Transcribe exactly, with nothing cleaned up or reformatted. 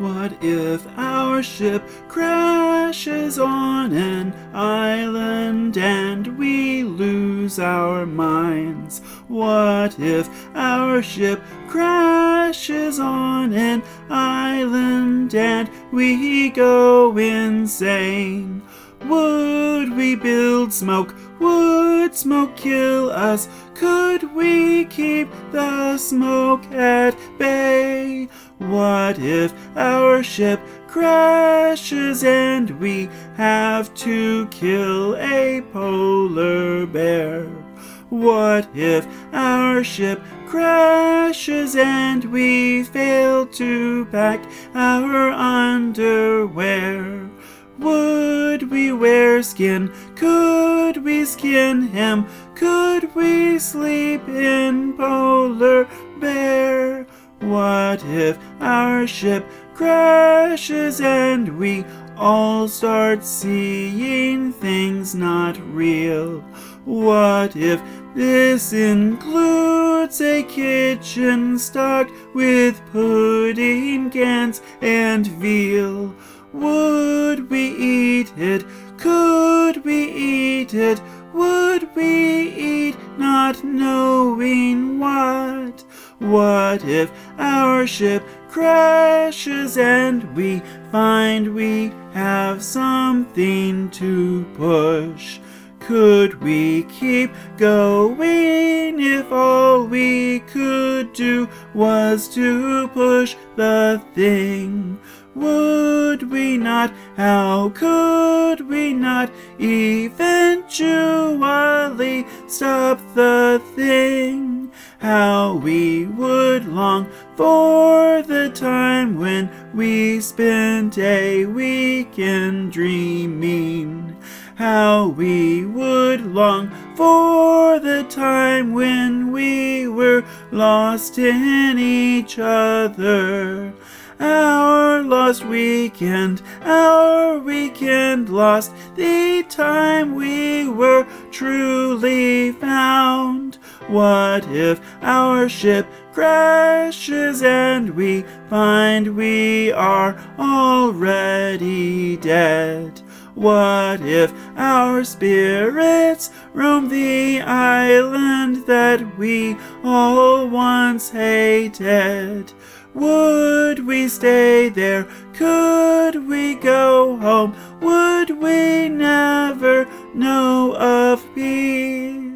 What if our ship crashes on an island and we lose our minds? What if our ship crashes on an island and we go insane? Would we build smoke? Would smoke kill us? Could we keep the smoke at bay? What if our ship crashes and we have to kill a polar bear? What if our ship crashes and we fail to pack our underwear? Would we wear skin? Could we skin him? Could we sleep in polar bear? What if our ship crashes and we all start seeing things not real? What if this includes a kitchen stocked with pudding cans and veal? Would we eat it? Could we eat it? Would we eat not knowing what? What if our ship crashes and we find we have something to push? Could we keep going if all we could do was to push the thing? Would we not? How could we not eventually stop the thing? How we would long for the time when we spent a weekend dreaming. How we would long for the time when we were lost in each other. Our lost weekend, our weekend lost, the time we were truly found. What if our ship crashes and we find we are already dead? What if our spirits roam the island that we all once hated? Would we stay there? Could we go home? Would we never know of peace?